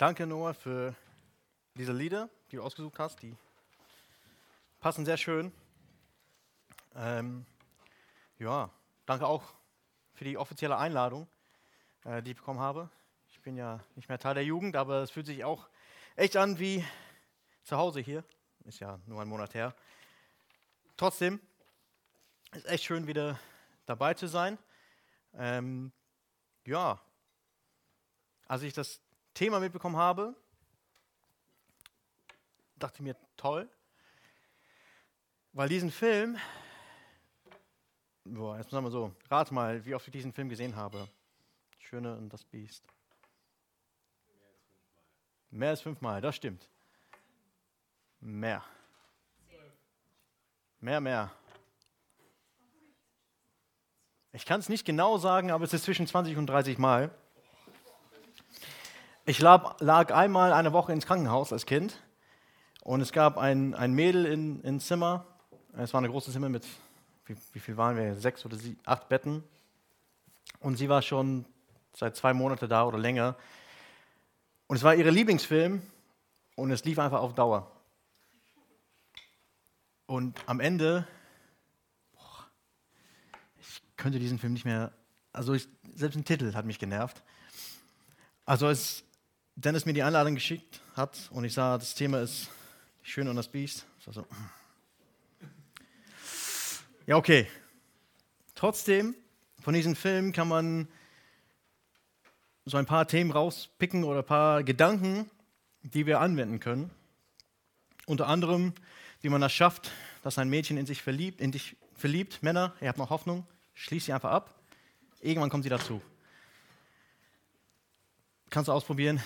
Danke, Noah, für diese Lieder, die du ausgesucht hast. Die passen sehr schön. Ja, danke auch für die offizielle Einladung, die ich bekommen habe. Ich bin ja nicht mehr Teil der Jugend, aber es fühlt sich auch echt an wie zu Hause hier. Ist ja nur ein Monat her. Trotzdem ist echt schön, wieder dabei zu sein. Ja, als ich das Thema mitbekommen habe, dachte ich mir, toll, weil diesen Film, jetzt sagen wir so, rat mal, wie oft ich diesen Film gesehen habe. Schöne und das Biest. Mehr als 5 Mal, das stimmt. Mehr. Mehr. Ich kann es nicht genau sagen, aber es ist zwischen 20 und 30 Mal. Ich lag einmal eine Woche ins Krankenhaus als Kind und es gab ein Mädel im Zimmer. Es war ein großes Zimmer mit, wie viel waren wir? 6 oder 8 Betten. Und sie war schon seit 2 Monaten da oder länger. Und es war ihr Lieblingsfilm und es lief einfach auf Dauer. Und am Ende, ich könnte diesen Film nicht mehr, selbst ein Titel hat mich genervt. Also als Dennis mir die Einladung geschickt hat und ich sah, das Thema ist Die Schöne und das Biest. Ich war so, ja, okay. Trotzdem, von diesem Film kann man so ein paar Themen rauspicken oder ein paar Gedanken, die wir anwenden können. Unter anderem, wie man das schafft, dass ein Mädchen in dich verliebt. Männer, ihr habt noch Hoffnung, schließt sie einfach ab. Irgendwann kommt sie dazu. Kannst du ausprobieren?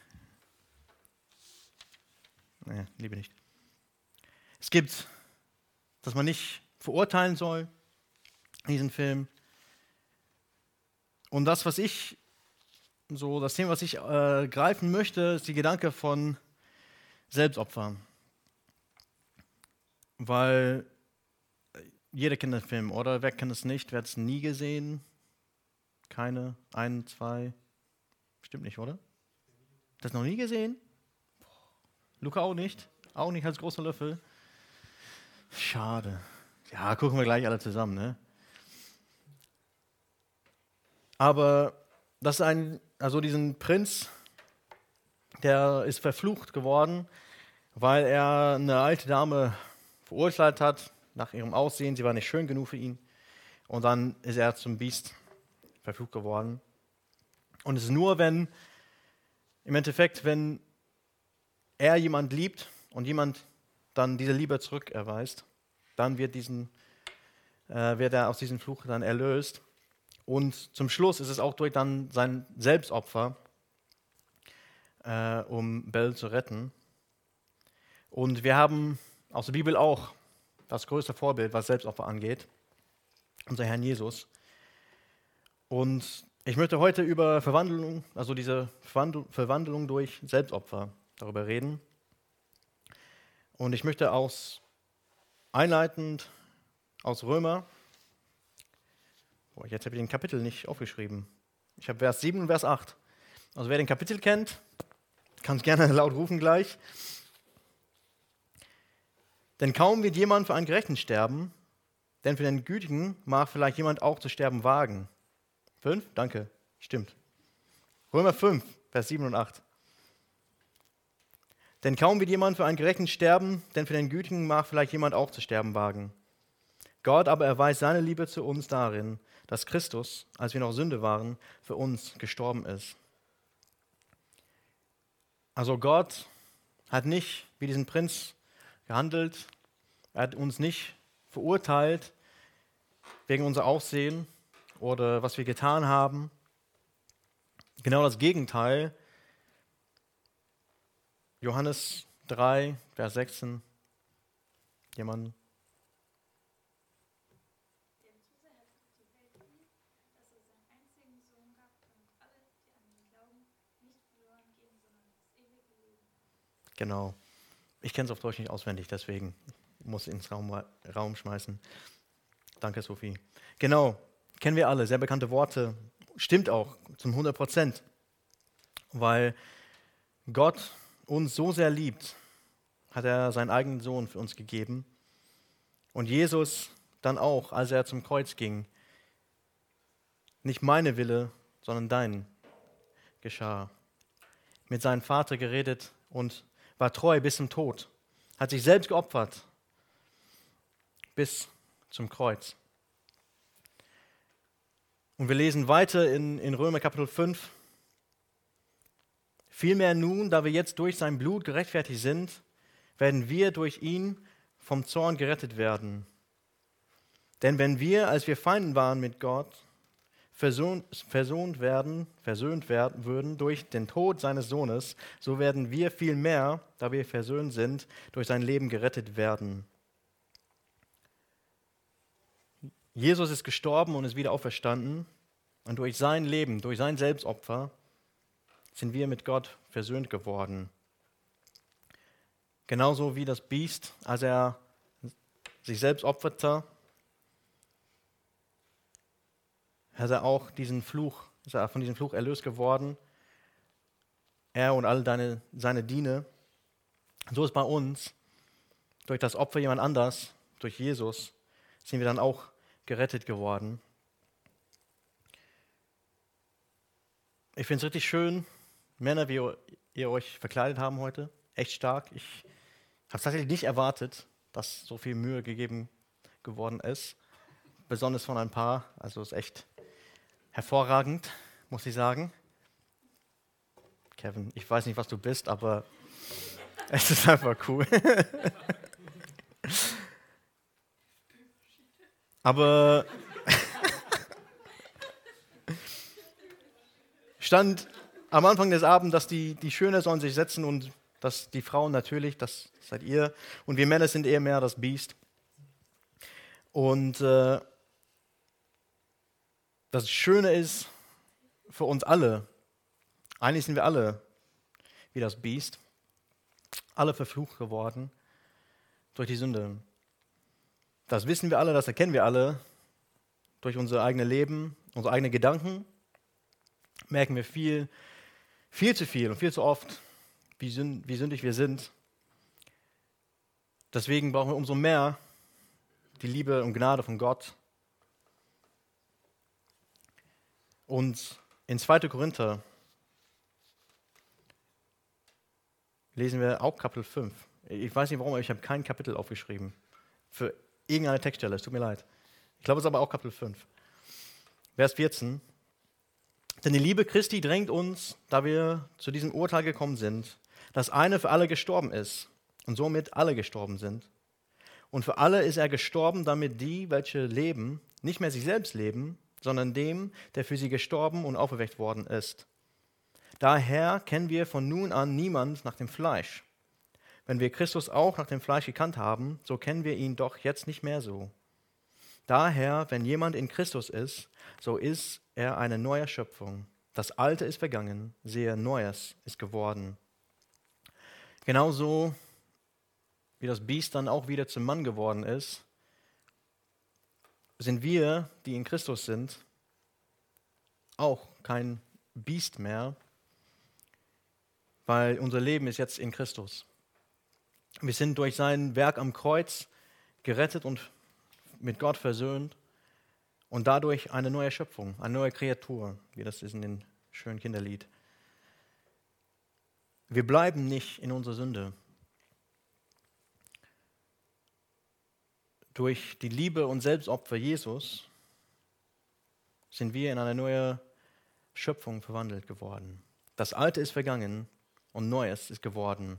Nee, lieber nicht. Es gibt, dass man nicht verurteilen soll in diesem Film. Und das Thema, was ich greifen möchte, ist die Gedanke von Selbstopfer. Weil jeder kennt den Film, oder? Wer kennt es nicht? Wer hat es nie gesehen? Keine? 1, 2? Stimmt nicht, oder? Das noch nie gesehen? Luca auch nicht? Auch nicht als großer Löffel? Schade. Ja, gucken wir gleich alle zusammen, ne? Aber das ist diesen Prinz, der ist verflucht geworden, weil er eine alte Dame verurteilt hat nach ihrem Aussehen. Sie war nicht schön genug für ihn. Und dann ist er zum Biest verflucht geworden. Und es ist nur, wenn er jemand liebt und jemand dann diese Liebe zurückerweist, dann wird er aus diesem Fluch dann erlöst. Und zum Schluss ist es auch durch dann sein Selbstopfer, um Belle zu retten. Und wir haben aus der Bibel auch das größte Vorbild, was Selbstopfer angeht, unser Herrn Jesus. Und ich möchte heute über Verwandlung, also diese Verwandlung durch Selbstopfer, darüber reden. Und ich möchte einleitend aus Römer, jetzt habe ich den Kapitel nicht aufgeschrieben. Ich habe Vers 7 und Vers 8. Also wer den Kapitel kennt, kann es gerne laut rufen gleich. Denn kaum wird jemand für einen Gerechten sterben, denn für den Gütigen mag vielleicht jemand auch zu sterben wagen. 5? Danke, stimmt. Römer 5, Vers 7 und 8. Denn kaum wird jemand für einen Gerechten sterben, denn für den Gütigen mag vielleicht jemand auch zu sterben wagen. Gott aber erweist seine Liebe zu uns darin, dass Christus, als wir noch Sünde waren, für uns gestorben ist. Also Gott hat nicht wie diesen Prinz gehandelt, er hat uns nicht verurteilt wegen unser Aussehen oder was wir getan haben. Genau das Gegenteil. Johannes 3, Vers 16. Jemand? Genau. Ich kenne es auf Deutsch nicht auswendig, deswegen muss ich ins Raum schmeißen. Danke, Sophie. Genau, kennen wir alle, sehr bekannte Worte. Stimmt auch, zum 100%. Weil Gott uns so sehr liebt, hat er seinen eigenen Sohn für uns gegeben. Und Jesus dann auch, als er zum Kreuz ging, nicht meine Wille, sondern dein geschah. Mit seinem Vater geredet und war treu bis zum Tod, hat sich selbst geopfert bis zum Kreuz. Und wir lesen weiter in Römer Kapitel 5. Vielmehr nun, da wir jetzt durch sein Blut gerechtfertigt sind, werden wir durch ihn vom Zorn gerettet werden. Denn wenn wir, als wir Feinden waren mit Gott, versöhnt würden durch den Tod seines Sohnes, so werden wir viel mehr, da wir versöhnt sind, durch sein Leben gerettet werden. Jesus ist gestorben und ist wieder auferstanden. Und durch sein Leben, durch sein Selbstopfer, sind wir mit Gott versöhnt geworden. Genauso wie das Biest, als er sich selbst opferte, ist er auch von diesem Fluch erlöst geworden. Er und alle seine Diener. So ist bei uns, durch das Opfer jemand anders, durch Jesus, sind wir dann auch gerettet geworden. Ich finde es richtig schön, Männer, wie ihr euch verkleidet haben heute. Echt stark. Ich habe es tatsächlich nicht erwartet, dass so viel Mühe gegeben geworden ist. Besonders von ein paar. Also es ist echt hervorragend, muss ich sagen. Kevin, ich weiß nicht, was du bist, aber es ist einfach cool. Aber stand am Anfang des Abends, dass die Schöne sollen sich setzen und dass die Frauen natürlich, das seid ihr, und wir Männer sind eher mehr das Biest. Und das Schöne ist für uns alle, eigentlich sind wir alle wie das Biest, alle verflucht geworden durch die Sünde. Das wissen wir alle, das erkennen wir alle durch unser eigenes Leben, unsere eigenen Gedanken. Merken wir viel zu viel und viel zu oft, wie sündig wir sind. Deswegen brauchen wir umso mehr die Liebe und Gnade von Gott. Und in 2. Korinther lesen wir auch Kapitel 5. Ich weiß nicht warum, aber ich habe kein Kapitel aufgeschrieben für irgendeine Textstelle, es tut mir leid. Ich glaube, es ist aber auch Kapitel 5. Vers 14. Denn die Liebe Christi drängt uns, da wir zu diesem Urteil gekommen sind, dass einer für alle gestorben ist und somit alle gestorben sind. Und für alle ist er gestorben, damit die, welche leben, nicht mehr sich selbst leben, sondern dem, der für sie gestorben und auferweckt worden ist. Daher kennen wir von nun an niemand nach dem Fleisch. Wenn wir Christus auch nach dem Fleisch gekannt haben, so kennen wir ihn doch jetzt nicht mehr so. Daher, wenn jemand in Christus ist, so ist er eine neue Schöpfung. Das Alte ist vergangen, siehe, Neues ist geworden. Genauso wie das Biest dann auch wieder zum Mann geworden ist, sind wir, die in Christus sind, auch kein Biest mehr, weil unser Leben ist jetzt in Christus. Wir sind durch sein Werk am Kreuz gerettet und mit Gott versöhnt und dadurch eine neue Schöpfung, eine neue Kreatur, wie das ist in dem schönen Kinderlied. Wir bleiben nicht in unserer Sünde. Durch die Liebe und Selbstopfer Jesus sind wir in eine neue Schöpfung verwandelt geworden. Das Alte ist vergangen und Neues ist geworden.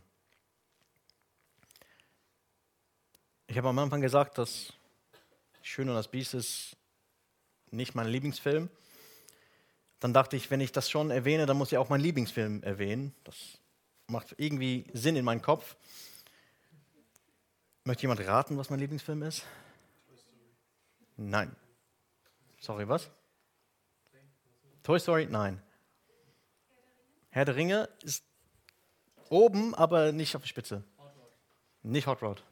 Ich habe am Anfang gesagt, dass Schön und das Biest ist nicht mein Lieblingsfilm. Dann dachte ich, wenn ich das schon erwähne, dann muss ich auch meinen Lieblingsfilm erwähnen. Das macht irgendwie Sinn in meinem Kopf. Möchte jemand raten, was mein Lieblingsfilm ist? Nein. Sorry, was? Toy Story? Nein. Herr der Ringe ist oben, aber nicht auf der Spitze. Nicht Hot Rod.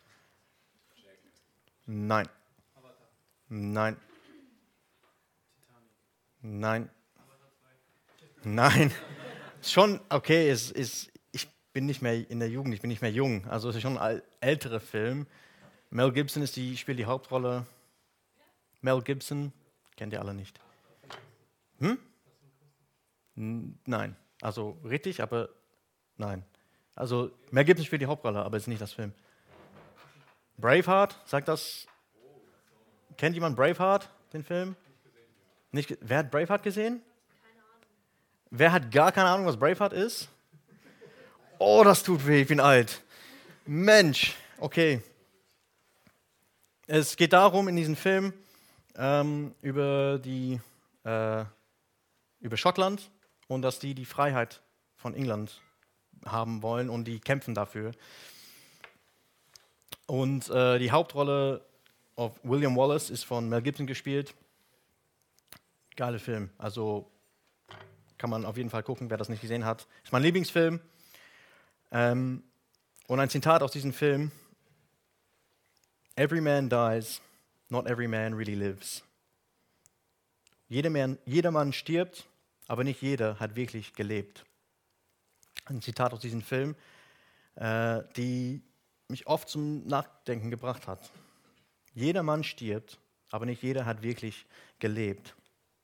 Nein. Nein. Nein. Nein. Schon, okay, ich bin nicht mehr in der Jugend, ich bin nicht mehr jung. Also es ist schon ein älterer Film. Mel Gibson spielt die Hauptrolle. Mel Gibson, kennt ihr alle nicht. Hm? Nein. Also richtig, aber nein. Also Mel Gibson spielt die Hauptrolle, aber es ist nicht das Film. Braveheart, sagt das? Kennt jemand Braveheart, den Film? Nicht, wer hat Braveheart gesehen? Wer hat gar keine Ahnung, was Braveheart ist? Oh, das tut weh, ich bin alt. Mensch, okay. Es geht darum in diesem Film über Schottland und dass die Freiheit von England haben wollen und die kämpfen dafür. Und die Hauptrolle auf William Wallace ist von Mel Gibson gespielt. Geiler Film, also kann man auf jeden Fall gucken, wer das nicht gesehen hat. Ist mein Lieblingsfilm. Und ein Zitat aus diesem Film: Every man dies, not every man really lives. Jeder Mann stirbt, aber nicht jeder hat wirklich gelebt. Ein Zitat aus diesem Film, die mich oft zum Nachdenken gebracht hat. Jeder Mann stirbt, aber nicht jeder hat wirklich gelebt.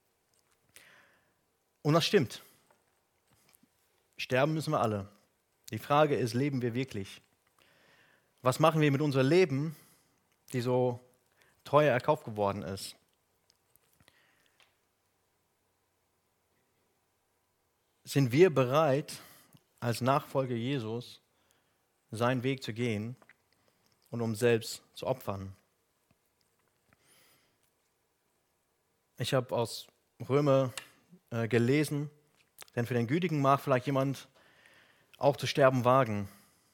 Und das stimmt. Sterben müssen wir alle. Die Frage ist, leben wir wirklich? Was machen wir mit unserem Leben, die so teuer erkauft geworden ist? Sind wir bereit, als Nachfolger Jesus seinen Weg zu gehen und um selbst zu opfern? Ich habe aus Römer gelesen, denn für den Gütigen mag vielleicht jemand auch zu sterben wagen.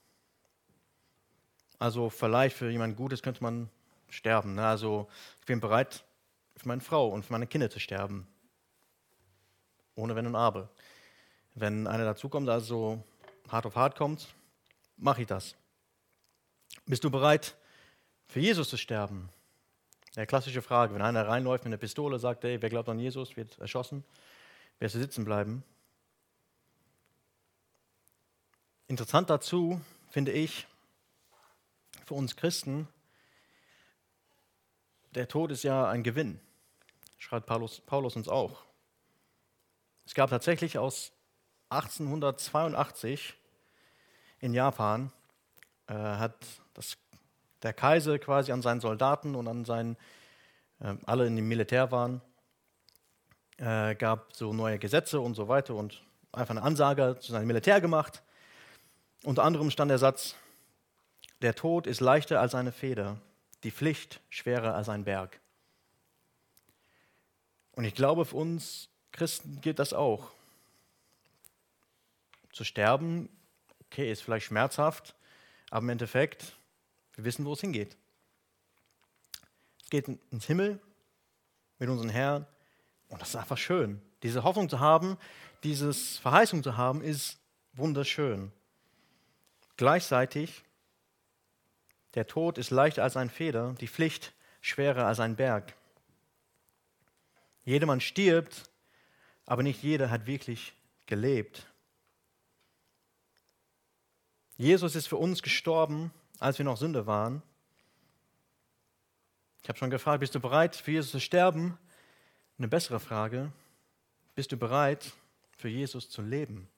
Also vielleicht für jemand Gutes könnte man sterben. Ne? Also ich bin bereit, für meine Frau und für meine Kinder zu sterben. Ohne Wenn und Aber. Wenn einer dazukommt, also hart auf hart kommt, mache ich das. Bist du bereit, für Jesus zu sterben? Ja, klassische Frage. Wenn einer reinläuft mit einer Pistole, sagt, ey, wer glaubt an Jesus, wird erschossen. Wirst du sitzen bleiben? Interessant dazu finde ich, für uns Christen, der Tod ist ja ein Gewinn, schreibt Paulus uns auch. Es gab tatsächlich aus 1882 in Japan, der Kaiser quasi an seinen Soldaten und an seinen, alle in dem Militär waren, gab so neue Gesetze und so weiter und einfach eine Ansage zu seinem Militär gemacht. Unter anderem stand der Satz: Der Tod ist leichter als eine Feder, die Pflicht schwerer als ein Berg. Und ich glaube, für uns Christen gilt das auch. Zu sterben, okay, ist vielleicht schmerzhaft, aber im Endeffekt, wir wissen, wo es hingeht. Es geht ins Himmel mit unserem Herrn und das ist einfach schön. Diese Hoffnung zu haben, diese Verheißung zu haben, ist wunderschön. Gleichzeitig, der Tod ist leichter als eine Feder, die Pflicht schwerer als ein Berg. Jedermann stirbt, aber nicht jeder hat wirklich gelebt. Jesus ist für uns gestorben, als wir noch Sünder waren. Ich habe schon gefragt, bist du bereit, für Jesus zu sterben? Eine bessere Frage, bist du bereit, für Jesus zu leben?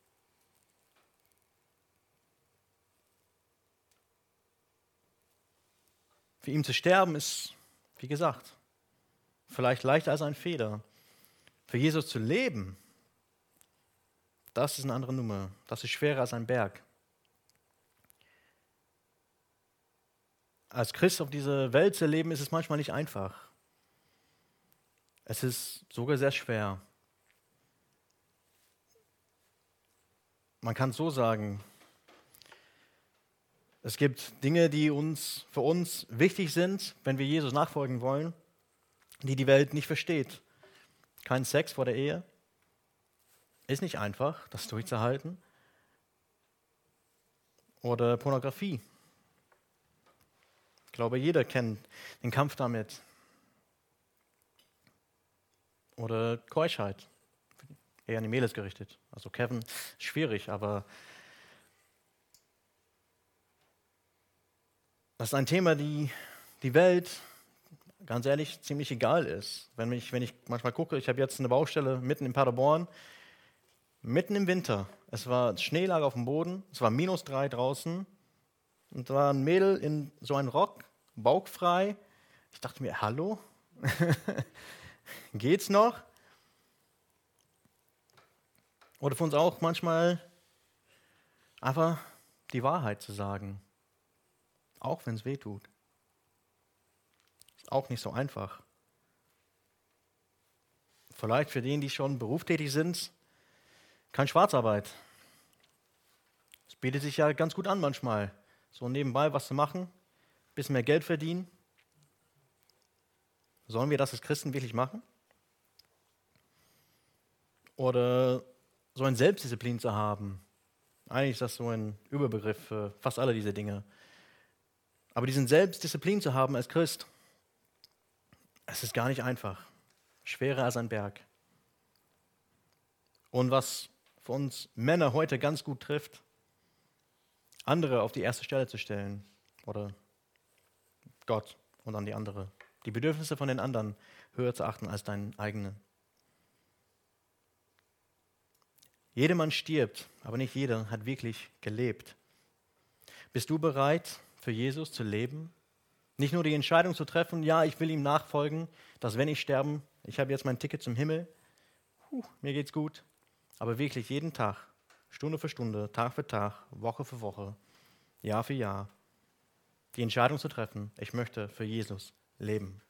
Für ihn zu sterben ist, wie gesagt, vielleicht leichter als ein Feder. Für Jesus zu leben, das ist eine andere Nummer. Das ist schwerer als ein Berg. Als Christ auf dieser Welt zu leben, ist es manchmal nicht einfach. Es ist sogar sehr schwer. Man kann es so sagen, es gibt Dinge, die für uns wichtig sind, wenn wir Jesus nachfolgen wollen, die die Welt nicht versteht. Kein Sex vor der Ehe. Ist nicht einfach, das durchzuhalten. Oder Pornografie. Ich glaube, jeder kennt den Kampf damit. Oder Keuschheit. eher an die Mädels gerichtet. Also Kevin, schwierig, aber das ist ein Thema, die Welt, ganz ehrlich, ziemlich egal ist. Wenn ich manchmal gucke, ich habe jetzt eine Baustelle mitten in Paderborn, mitten im Winter. Es war Schnee lag auf dem Boden, es war -3 draußen und da war ein Mädel in so einem Rock, bauchfrei. Ich dachte mir, hallo? Geht's noch? Oder für uns auch manchmal einfach die Wahrheit zu sagen, auch wenn es weh tut. Ist auch nicht so einfach. Vielleicht für diejenigen, die schon berufstätig sind, keine Schwarzarbeit. Es bietet sich ja ganz gut an manchmal, so nebenbei was zu machen, ein bisschen mehr Geld verdienen. Sollen wir das als Christen wirklich machen? Oder so eine Selbstdisziplin zu haben? Eigentlich ist das so ein Überbegriff für fast alle diese Dinge. Aber diesen Selbstdisziplin zu haben als Christ, es ist gar nicht einfach. Schwerer als ein Berg. Und was für uns Männer heute ganz gut trifft, andere auf die erste Stelle zu stellen oder Gott und an die andere. Die Bedürfnisse von den anderen höher zu achten als deine eigenen. Jedermann stirbt, aber nicht jeder hat wirklich gelebt. Bist du bereit, für Jesus zu leben? Nicht nur die Entscheidung zu treffen, ja, ich will ihm nachfolgen, dass wenn ich sterbe, ich habe jetzt mein Ticket zum Himmel, mir geht's gut, aber wirklich jeden Tag, Stunde für Stunde, Tag für Tag, Woche für Woche, Jahr für Jahr, die Entscheidung zu treffen, ich möchte für Jesus leben.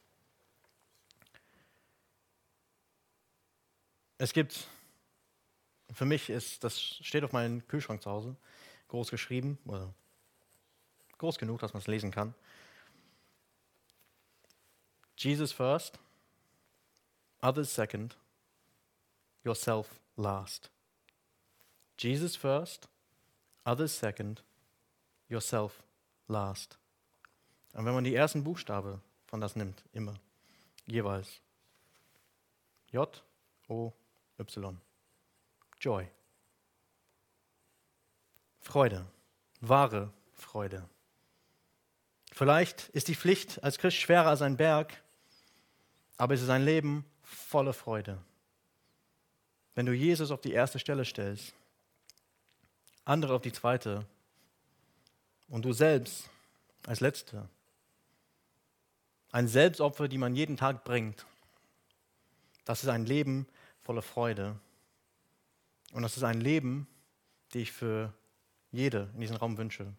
Es gibt, für mich ist, das steht auf meinem Kühlschrank zu Hause, groß geschrieben, oder groß genug, dass man es lesen kann. Jesus first, others second, yourself last. Jesus first, others second, yourself last. Und wenn man die ersten Buchstaben von das nimmt, immer, jeweils, J, O, Y, Joy. Freude, wahre Freude. Vielleicht ist die Pflicht als Christ schwerer als ein Berg, aber es ist ein Leben voller Freude. Wenn du Jesus auf die erste Stelle stellst, andere auf die zweite und du selbst als Letzte. Ein Selbstopfer, die man jeden Tag bringt. Das ist ein Leben voller Freude. Und das ist ein Leben, das ich für jede in diesem Raum wünsche.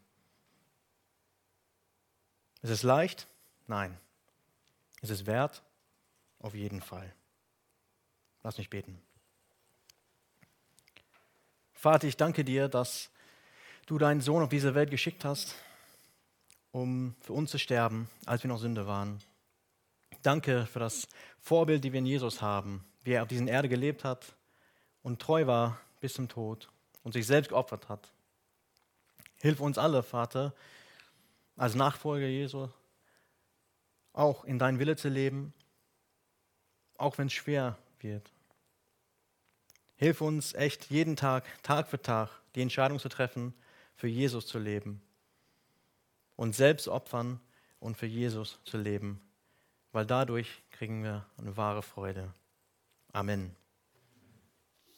Ist es leicht? Nein. Ist es wert? Auf jeden Fall. Lass mich beten. Vater, ich danke dir, dass du deinen Sohn auf diese Welt geschickt hast, um für uns zu sterben, als wir noch Sünder waren. Danke für das Vorbild, das wir in Jesus haben, wie er auf dieser Erde gelebt hat und treu war bis zum Tod und sich selbst geopfert hat. Hilf uns alle, Vater, als Nachfolger Jesu, auch in deinen Wille zu leben, auch wenn es schwer wird. Hilf uns echt jeden Tag, Tag für Tag, die Entscheidung zu treffen, für Jesus zu leben und selbst opfern und für Jesus zu leben, weil dadurch kriegen wir eine wahre Freude. Amen.